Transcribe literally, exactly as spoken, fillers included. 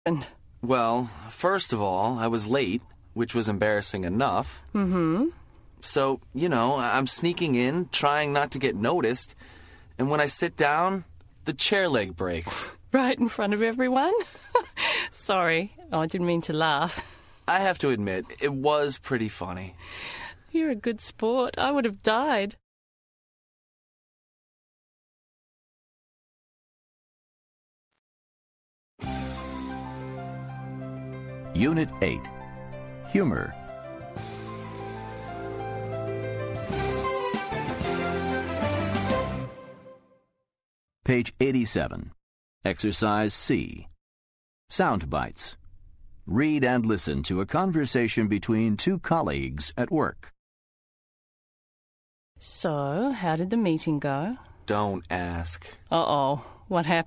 And Well, first of all, I was late, which was embarrassing enough. Mm-hmm. So, you know, I'm sneaking in, trying not to get noticed, and when I sit down, the chair leg breaks. Right in front of everyone? Sorry. Oh, I didn't mean to laugh. I have to admit, it was pretty funny. You're a good sport. I would have died. Unit eight. Humor. Page eighty-seven. Exercise C. Sound bites. Read and listen to a conversation between two colleagues at work. So, how did the meeting go? Don't ask. Uh-oh. What happened?